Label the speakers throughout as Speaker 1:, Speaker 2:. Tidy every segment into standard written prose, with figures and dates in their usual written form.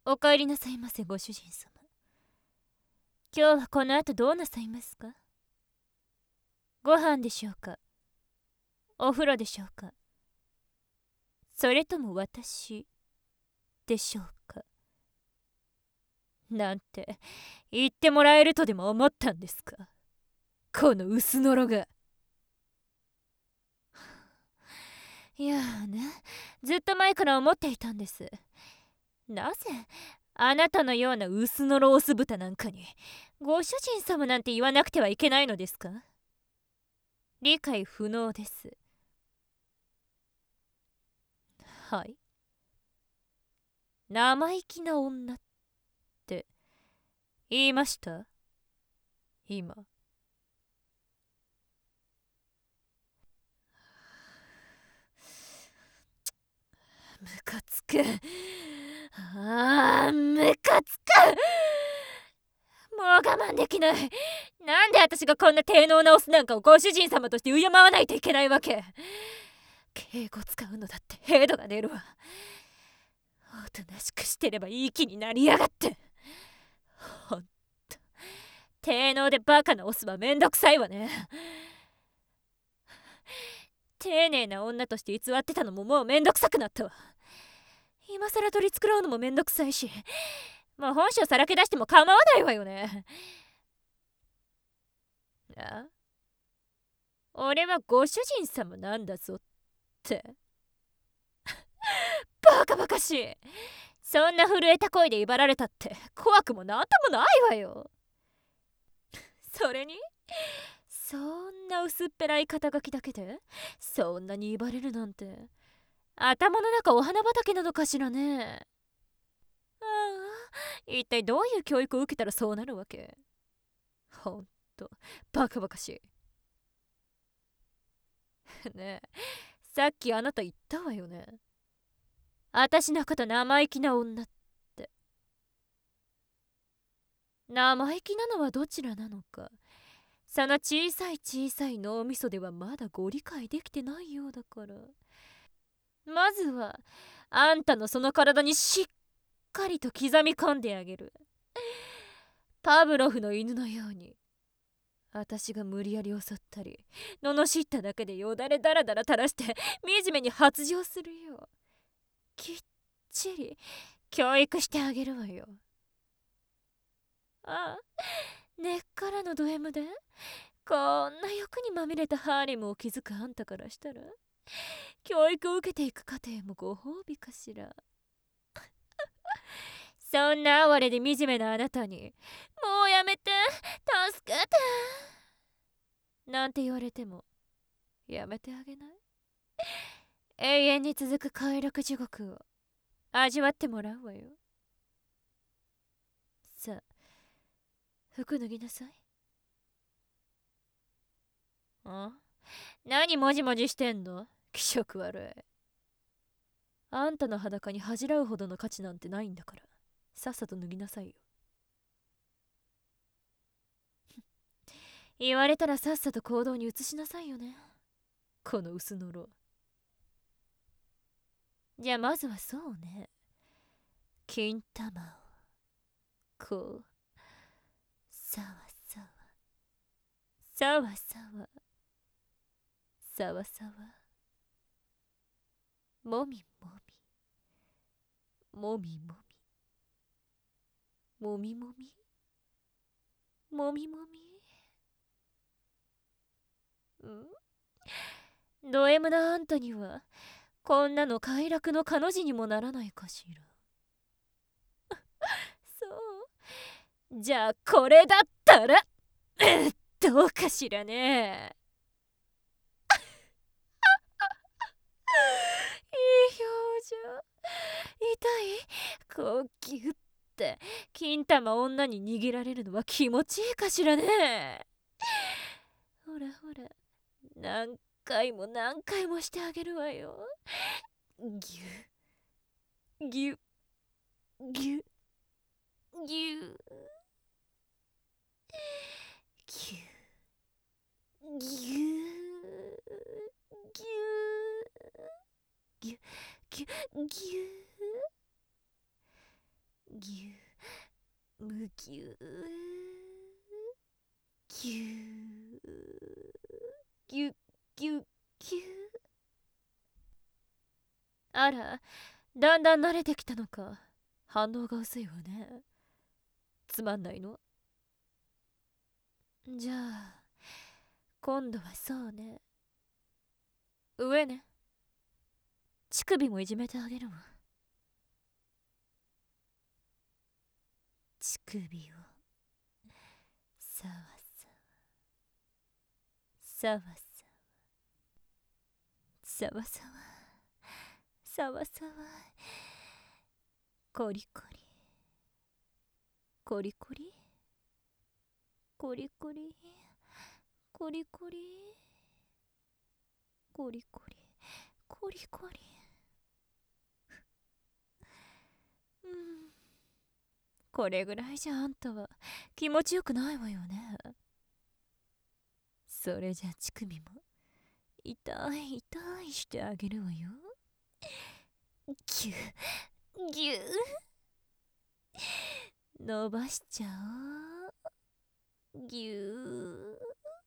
Speaker 1: お帰りなさいませ、ご主人様。今日はこの後どうなさいますか？ご飯でしょうか？お風呂でしょうか？それとも私でしょうか？なんて言ってもらえるとでも思ったんですか、この薄のろが。いやーね、ずっと前から思っていたんです。なぜあなたのような薄のろオス豚なんかにご主人様なんて言わなくてはいけないのですか？理解不能です。はい、生意気な女って言いました？今。ムカつく。ムカつく。もう我慢できない。なんで私がこんな低能なオスなんかをご主人様として敬わないといけないわけ。敬語使うのだってヘドが出るわ。おとなしくしてればいい気になりやがって。ほんと低能でバカなオスはめんどくさいわね。丁寧な女として偽ってたのももうめんどくさくなったわ。今さら取り繕うのもめんどくさいし、もう本性さらけ出しても構わないわよね。あ、俺はご主人様なんだぞって。バカバカしい。そんな震えた声で威張られたって怖くもなんともないわよ。それにそんな薄っぺらい肩書きだけでそんなに威張れるなんて、頭の中お花畑なのかしらね。ああ、一体どういう教育を受けたらそうなるわけ。ほんとバカバカしい。ねえ、さっきあなた言ったわよね、私のこと生意気な女って。生意気なのはどちらなのか、その小さい小さい脳みそではまだご理解できてないようだから、まずはあんたのその体にしっかりと刻み込んであげる。パブロフの犬のように、私が無理やり襲ったり罵っただけでよだれだらだら垂らして惨めに発情するようきっちり教育してあげるわよ。ああ、根っからのド M でこんな欲にまみれたハーレムを築くあんたからしたら、教育を受けていく過程もご褒美かしら。そんな哀れで惨めなあなたにもうやめて、助けてなんて言われてもやめてあげない？永遠に続く快楽地獄を味わってもらうわよ。さあ、服脱ぎなさい。何もじもじしてんの、気色悪い。あんたの裸に恥じらうほどの価値なんてないんだから、さっさと脱ぎなさいよ。言われたらさっさと行動に移しなさいよね、この薄のろ。じゃあまずはそうね、金玉をこうさわさわさわさわさわさわ、もみもみもみもみもみもみもみもみ。ド M なあんたにはこんなの快楽の彼女にもならないかしら。そう、じゃあこれだったらどうかしらね。いい表情。痛い、こうギュッて金玉女に握られるのは気持ちいいかしらね。ほらほら、何回も何回もしてあげるわよ。ギュギュギュギュギュギュギュギュギュギュぎゅむぎゅぎゅぎゅぎゅぎゅ。あら、だんだん慣れてきたのか。反応が薄いわね。つまんないの？じゃあ今度はそうね、上ね。乳首もいじめてあげるわ。乳首をさわさわさわさわさわさわさわ、コリコリコリコリコリコリコリコリコリコリコリコリ。うん、これぐらいじゃあんたは気持ちよくないわよね。それじゃ乳首も痛い痛いしてあげるわよ。ぎゅぎゅ伸ばしちゃおう。ぎゅ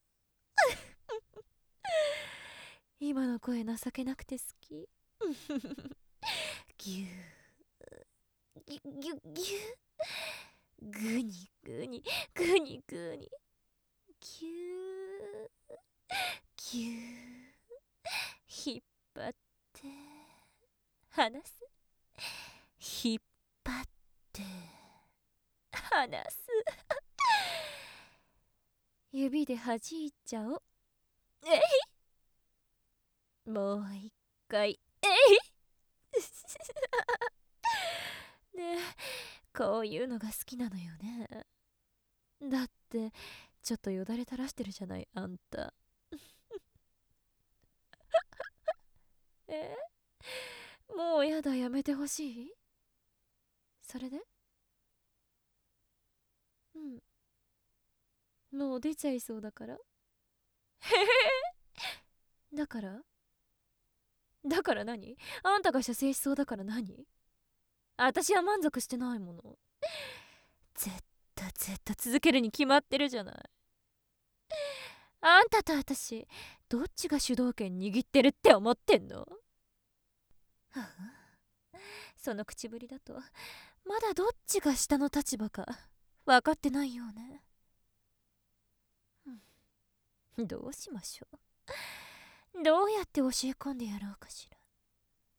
Speaker 1: 今の声情けなくて好き。ぎゅぎゅぎゅぎゅぐにぐにぐにぐにぎゅぎゅ引っ張って離す、引っ張って離す、指で弾いちゃお。えい、もう一回。えいねえ、こういうのが好きなのよね。だってちょっとよだれ垂らしてるじゃないあんた。え、もうやだ、やめてほしい。それで、うん、もう出ちゃいそうだから。へへへ。だから何？あんたが射精しそうだから何？私は満足してないもの。ずっと続けるに決まってるじゃない。あんたと私、どっちが主導権握ってるって思ってんの？はあ、その口ぶりだとまだどっちが下の立場か分かってないようね。どうしましょう。どうやって教え込んでやろうかしら。